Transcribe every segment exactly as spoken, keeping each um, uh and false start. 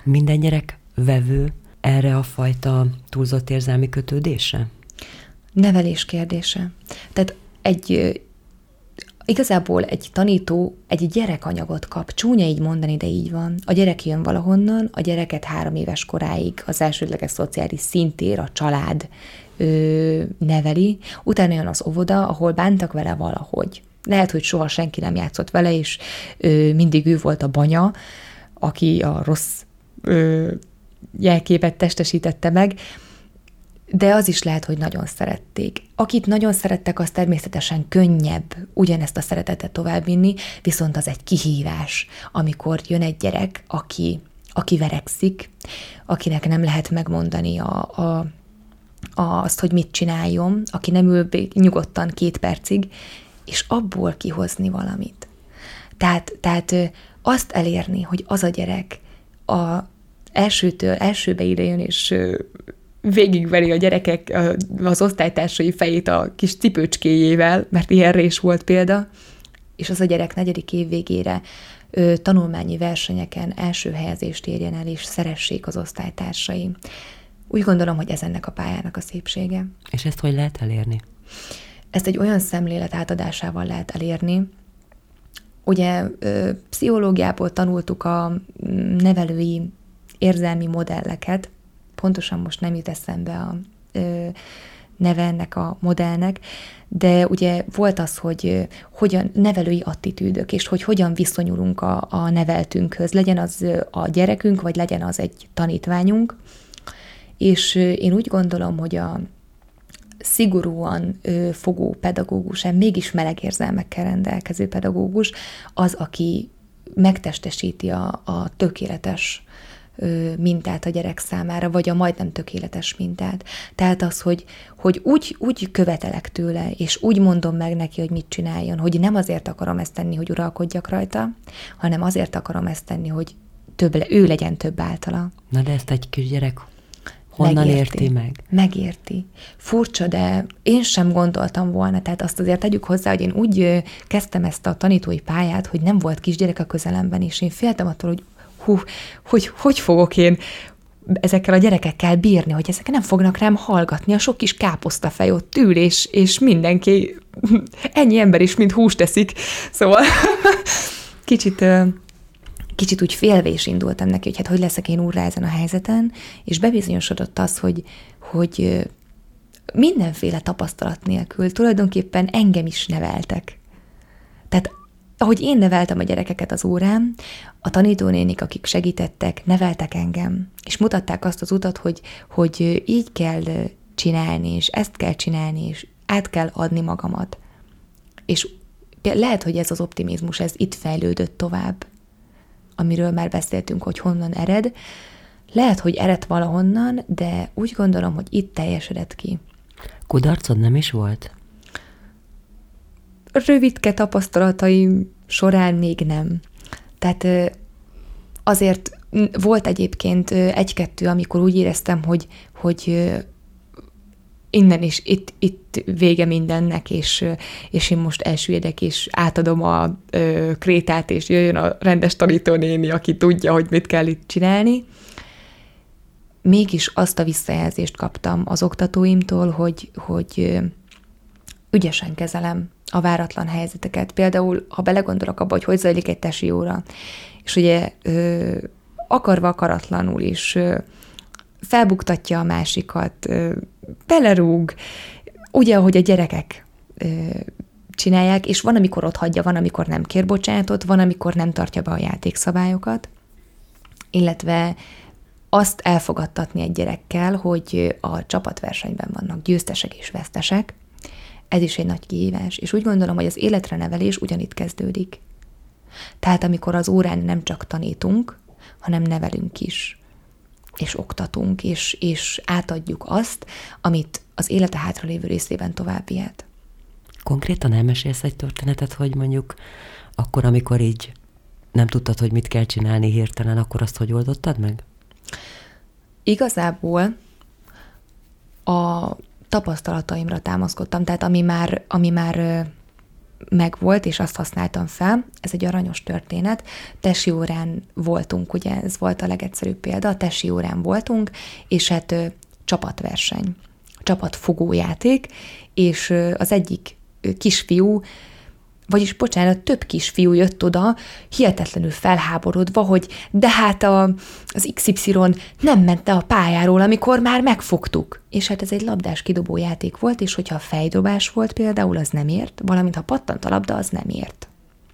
Minden gyerek vevő erre a fajta túlzott érzelmi kötődésre? Nevelés kérdése. Tehát egy, igazából egy tanító egy gyerekanyagot kap, csúnya így mondani, de így van. A gyerek jön valahonnan, a gyereket három éves koráig az elsődleges szociális szintér, a család ö, neveli, utána jön az óvoda, ahol bántak vele valahogy. Lehet, hogy soha senki nem játszott vele, és ö, mindig ő volt a banya, aki a rossz ö, jelképet testesítette meg, de az is lehet, hogy nagyon szerették. Akit nagyon szerettek, az természetesen könnyebb ugyanezt a szeretetet továbbvinni, viszont az egy kihívás, amikor jön egy gyerek, aki, aki verekszik, akinek nem lehet megmondani a, a, a, azt, hogy mit csináljon, aki nem ül nyugodtan két percig, és abból kihozni valamit. Tehát, tehát azt elérni, hogy az a gyerek a elsőtől elsőbe ide jön, és végigveri a gyerekek az osztálytársai fejét a kis cipőcskéjével, mert ilyenre is volt példa, és az a gyerek negyedik év végére ö, tanulmányi versenyeken első helyezést érjen el, és szeressék az osztálytársai. Úgy gondolom, hogy ez ennek a pályának a szépsége. És ezt hogy lehet elérni? Ezt egy olyan szemlélet átadásával lehet elérni. Ugye ö, pszichológiából tanultuk a nevelői érzelmi modelleket, pontosan most nem jut eszembe a ö, neve ennek a modellnek, de ugye volt az, hogy ö, hogyan nevelői attitűdök, és hogy hogyan viszonyulunk a, a neveltünkhöz, legyen az ö, a gyerekünk, vagy legyen az egy tanítványunk, és ö, én úgy gondolom, hogy a szigorúan ö, fogó pedagógus, mégis meleg érzelmekkel rendelkező pedagógus, az, aki megtestesíti a, a tökéletes mintát a gyerek számára, vagy a majdnem tökéletes mintát. Tehát az, hogy, hogy úgy, úgy követelek tőle, és úgy mondom meg neki, hogy mit csináljon, hogy nem azért akarom ezt tenni, hogy uralkodjak rajta, hanem azért akarom ezt tenni, hogy több, ő legyen több általa. Na de ezt egy kisgyerek honnan megérti, érti meg? Megérti. Furcsa, de én sem gondoltam volna, tehát azt azért tegyük hozzá, hogy én úgy kezdtem ezt a tanítói pályát, hogy nem volt kisgyerek a közelemben, és én féltem attól, hogy hú, hogy, hogy fogok én ezekkel a gyerekekkel bírni, hogy ezek nem fognak rám hallgatni, a sok kis káposztafej ott ül, és, és mindenki, ennyi ember is, mint húst teszik. Szóval kicsit, kicsit úgy félvés indultam neki, hogy hát hogy leszek én úrrá ezen a helyzeten, és bebizonyosodott az, hogy, hogy mindenféle tapasztalat nélkül tulajdonképpen engem is neveltek. Tehát ahogy én neveltem a gyerekeket az órán, a tanítónénik, akik segítettek, neveltek engem, és mutatták azt az utat, hogy, hogy így kell csinálni, és ezt kell csinálni, és át kell adni magamat. És lehet, hogy ez az optimizmus, ez itt fejlődött tovább, amiről már beszéltünk, hogy honnan ered. Lehet, hogy ered valahonnan, de úgy gondolom, hogy itt teljesedett ki. Kudarcod nem is volt? Rövidke tapasztalataim során még nem. Tehát azért volt egyébként egy-kettő, amikor úgy éreztem, hogy, hogy innen is, itt, itt vége mindennek, és, és én most elsüllyedek, és átadom a ö, krétát, és jöjjön a rendes tanítónéni, aki tudja, hogy mit kell itt csinálni. Mégis azt a visszajelzést kaptam az oktatóimtól, hogy, hogy ügyesen kezelem a váratlan helyzeteket. Például, ha belegondolok abba, hogy hogy zajlik egy tesi óra, és ugye ö, akarva akaratlanul is ö, felbuktatja a másikat, ö, belerúg, ugye, ahogy a gyerekek ö, csinálják, és van, amikor ott hagyja, van, amikor nem kér bocsánatot, van, amikor nem tartja be a játékszabályokat, illetve azt elfogadtatni egy gyerekkel, hogy a csapatversenyben vannak győztesek és vesztesek, ez is egy nagy kihívás, és úgy gondolom, hogy az életre nevelés ugyanitt kezdődik. Tehát amikor az órán nem csak tanítunk, hanem nevelünk is, és oktatunk, és, és átadjuk azt, amit az élete hátralévő részében tovább vihet. Konkrétan elmesélsz egy történetet, hogy mondjuk akkor, amikor így nem tudtad, hogy mit kell csinálni hirtelen, akkor azt hogy oldottad meg? Igazából a tapasztalataimra támaszkodtam, tehát ami már, ami már megvolt, és azt használtam fel. Ez egy aranyos történet. Tesi órán voltunk, ugye ez volt a legegyszerűbb példa, a tesi órán voltunk, és hát ö, csapatverseny, csapatfogójáték, és ö, az egyik ö, kisfiú, vagyis bocsánat, több kisfiú jött oda, hihetetlenül felháborodva, hogy de hát a, az iksz ipszilon nem ment le a pályáról, amikor már megfogtuk. És hát ez egy labdás kidobó játék volt, és hogyha fejdobás volt például, az nem ért, valamint ha pattant a labda, az nem ért.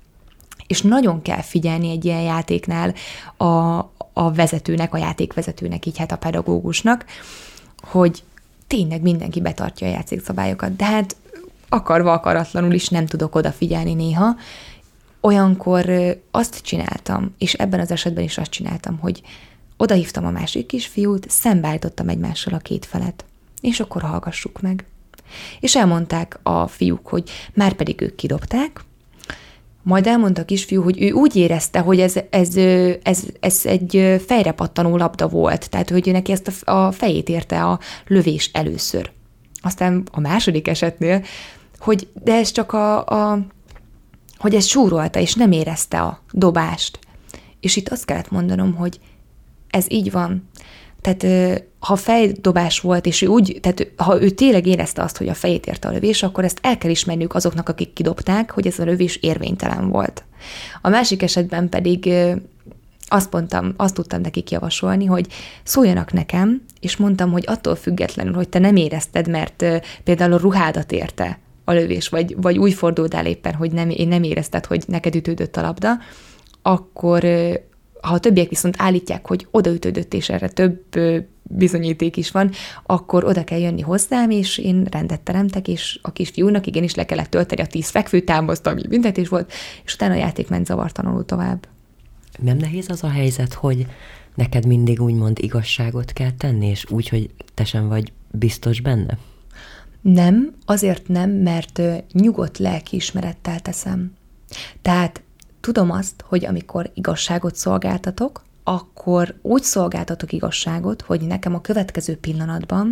És nagyon kell figyelni egy ilyen játéknál a, a vezetőnek, a játékvezetőnek, így hát a pedagógusnak, hogy tényleg mindenki betartja a játékszabályokat, de hát akarva akaratlanul is nem tudok odafigyelni néha. Olyankor azt csináltam, és ebben az esetben is azt csináltam, hogy odahívtam a másik kisfiút, szembeállítottam egymással a két felet, és akkor hallgassuk meg. És elmondták a fiúk, hogy már pedig ők kidobták, majd elmondta a kisfiú, hogy ő úgy érezte, hogy ez, ez, ez, ez egy fejre pattanó labda volt, tehát hogy neki ezt a fejét érte a lövés először. Aztán a második esetnél, hogy de ez csak a, a hogy ez súrolta, és nem érezte a dobást. És itt azt kellett mondanom, hogy ez így van. Tehát ha fejdobás volt, és ő úgy, tehát ha ő tényleg érezte azt, hogy a fejét érte a lövés, akkor ezt el kell ismerniük azoknak, akik kidobták, hogy ez a lövés érvénytelen volt. A másik esetben pedig azt mondtam, azt tudtam nekik javasolni, hogy szóljanak nekem, és mondtam, hogy attól függetlenül, hogy te nem érezted, mert például a ruhádat érte a lövés, vagy, vagy úgy fordultál éppen, hogy nem, én nem érezted, hogy neked ütődött a labda, akkor ha a többiek viszont állítják, hogy odaütődött, és erre több bizonyíték is van, akkor oda kell jönni hozzám, és én rendet teremtek, és a kisfiúnak igenis le kellett tölteni a tíz fekvőtámaszt, ami büntetés volt, és utána a játék ment zavartalanul tovább. Nem nehéz az a helyzet, hogy neked mindig úgymond igazságot kell tenni, és úgy, hogy te sem vagy biztos benne? Nem, azért nem, mert nyugodt lelkiismerettel teszem. Tehát tudom azt, hogy amikor igazságot szolgáltatok, akkor úgy szolgáltatok igazságot, hogy nekem a következő pillanatban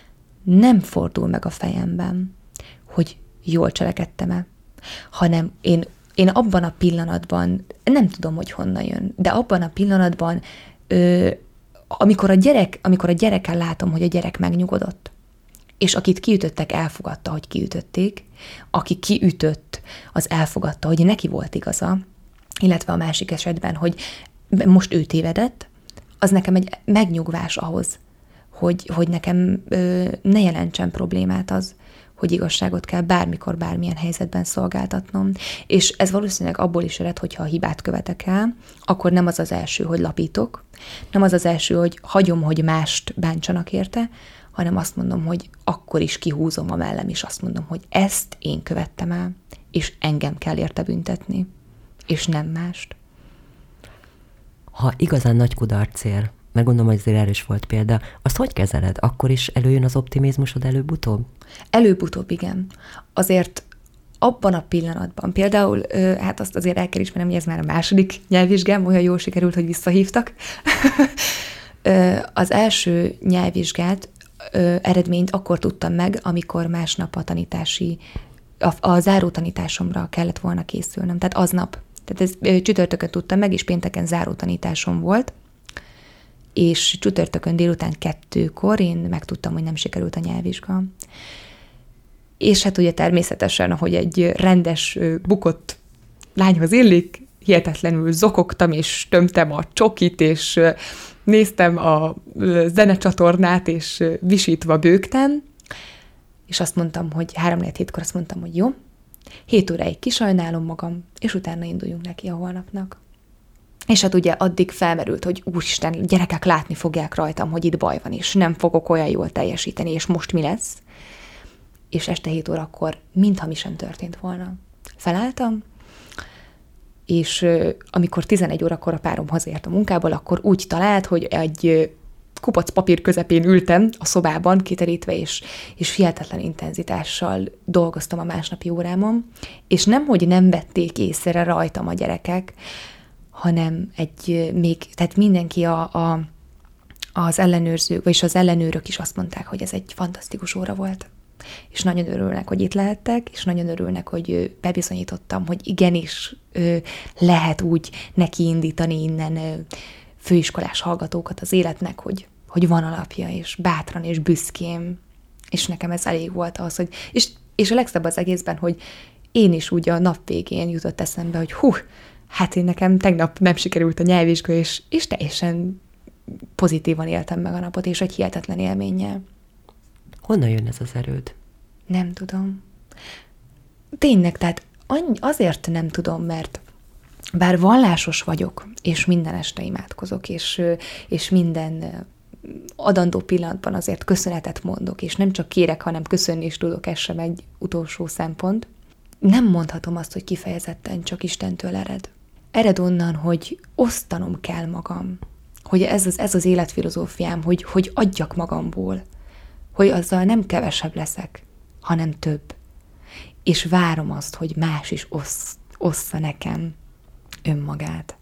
nem fordul meg a fejemben, hogy jól cselekedtem-e, hanem én, én abban a pillanatban, nem tudom, hogy honnan jön, de abban a pillanatban, ö, amikor, a gyerek, amikor a gyereken látom, hogy a gyerek megnyugodott, és akit kiütöttek, elfogadta, hogy kiütötték, aki kiütött, az elfogadta, hogy neki volt igaza, illetve a másik esetben, hogy most ő tévedett, az nekem egy megnyugvás ahhoz, hogy, hogy nekem ö, ne jelentsen problémát az, hogy igazságot kell bármikor, bármilyen helyzetben szolgáltatnom. És ez valószínűleg abból is ered, hogyha a hibát követek el, akkor nem az az első, hogy lapítok, nem az az első, hogy hagyom, hogy mást bántsanak érte, hanem azt mondom, hogy akkor is kihúzom a mellem, és azt mondom, hogy ezt én követtem el, és engem kell érte büntetni, és nem mást. Ha igazán nagy kudarc ér, mert gondolom, hogy azért erős volt példa, azt hogy kezeled? Akkor is előjön az optimizmusod előbb-utóbb? Előbb-utóbb, igen. Azért abban a pillanatban, például, hát azt azért el kell ismernem, hogy ez már a második nyelvvizsgám, olyan jól sikerült, hogy visszahívtak. Az első nyelvvizsgát, eredményt akkor tudtam meg, amikor másnap a tanítási, a, a záró tanításomra kellett volna készülnöm. Tehát aznap. Tehát ez csütörtökön tudtam meg, és pénteken záró tanításom volt, és csütörtökön délután kettőkor én megtudtam, hogy nem sikerült a nyelvvizsga. És hát ugye természetesen, ahogy egy rendes, bukott lányhoz illik, hihetetlenül zokogtam, és tömtem a csokit, és néztem a zenecsatornát, és visítva bőgtem, és azt mondtam, hogy három negyed hétkor azt mondtam, hogy jó, hét óráig kisajnálom magam, és utána induljunk neki a holnapnak. És hát ugye addig felmerült, hogy úristen, gyerekek látni fogják rajtam, hogy itt baj van, és nem fogok olyan jól teljesíteni, és most mi lesz? És este hét órakor mintha mi sem történt volna. Felálltam, és amikor tizenegy órakor a párom hazaért a munkából, akkor úgy talált, hogy egy kupac papír közepén ültem a szobában, kiterítve, és, és hihetetlen intenzitással dolgoztam a másnapi órámon, és nemhogy nem vették észre rajtam a gyerekek, hanem egy még, tehát mindenki a, a, az ellenőrzők, vagyis az ellenőrök is azt mondták, hogy ez egy fantasztikus óra volt. És nagyon örülnek, hogy itt lehettek, és nagyon örülnek, hogy bebizonyítottam, hogy igenis lehet úgy nekiindítani innen főiskolás hallgatókat az életnek, hogy, hogy van alapja, és bátran, és büszkén. És nekem ez elég volt az, hogy... És, és a legszebb az egészben, hogy én is úgy a nap végén jutott eszembe, hogy hú, hát én nekem tegnap nem sikerült a nyelvvizsga, és, és teljesen pozitívan éltem meg a napot, és egy hihetetlen élménnyel. Honnan jön ez az erőd? Nem tudom. Tényleg, tehát azért nem tudom, mert bár vallásos vagyok, és minden este imádkozok, és, és minden adandó pillanatban azért köszönetet mondok, és nem csak kérek, hanem köszönni is tudok, ez sem egy utolsó szempont. Nem mondhatom azt, hogy kifejezetten csak Istentől ered. Ered onnan, hogy osztanom kell magam, hogy ez az, ez az életfilozófiám, hogy, hogy adjak magamból, hogy azzal nem kevesebb leszek, hanem több. És várom azt, hogy más is ossz, ossza nekem önmagát.